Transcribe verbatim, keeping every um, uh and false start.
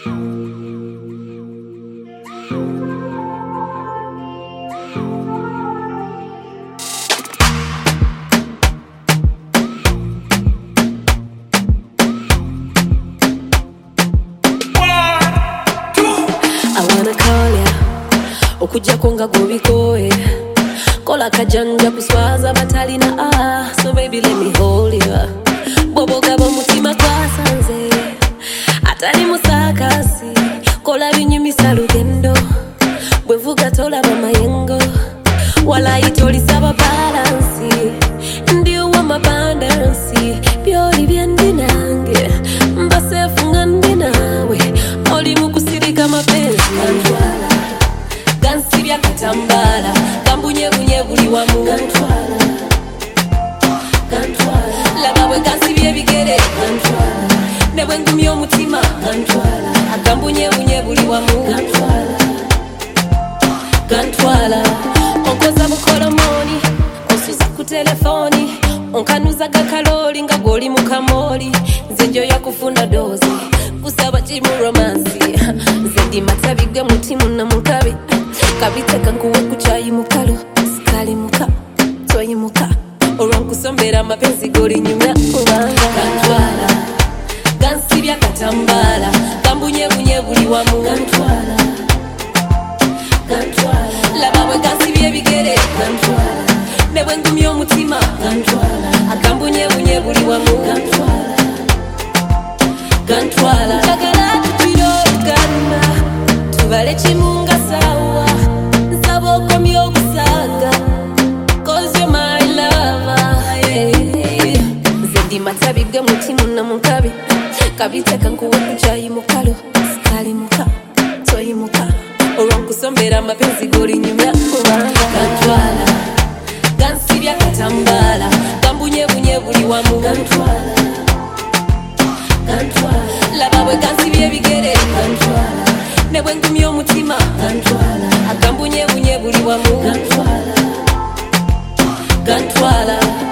Okuja konga gobikoe kola kajanja kuswaza batalina ah so baby let me hold you bobo gabo mutima kwasanze atali musakasi kola binyumisa lugendo bwevuga tola bamayengo wala itoli saba balance ndio wa mabandansi byoli byandinange mbasefunga ndinawe oli mukusirika mapenzi Gansibya katambala Gambunye bunye buli wamu Gantwala Gantwala Labawe gansibye bigere Gantwala Nebwe ngumi omutima Gantwala Agambunye bunye buli wamu Gantwala Gantwala Onkoza bukola moni Onsuza ku telefoni Onkanuza gakaloli nga goli mukamoli Nzenjo ya kufunda dozi Kusaba jimu romansi Zendi matabige mutimu na mukabi Kabiteka nkuwe kuchayi mukalo Sikali muka, toyi muka Oranku sombera mapenzi goli nyumya kubanga Gantwala Gansibya katambala Gambunye bunye buli wamu Gantwala Gantwala Labawe gansibye bigere Gantwala Nebwe ngumi omutima Gantwala Agambunye bunye buli wamu Gantwala Gantwala Kagala tutiro gana Tubale chimunga sawa Cause you're my lover yeah. Zendi matabige mutimu na mukabi Kabiteka nkuwe kuchayi mukalo Sikali muka, toyi muka Oranku sombera mapenzi goli nyumya kubanga Gantwala Gansibya katambala Gambunye bunye buli wamu Gantwala Gantwala Labawe gansibye bigere Gantwala Nebwe ngumi omutima Gantwala Agambunye bunye buli wamu Gantwala Gantwala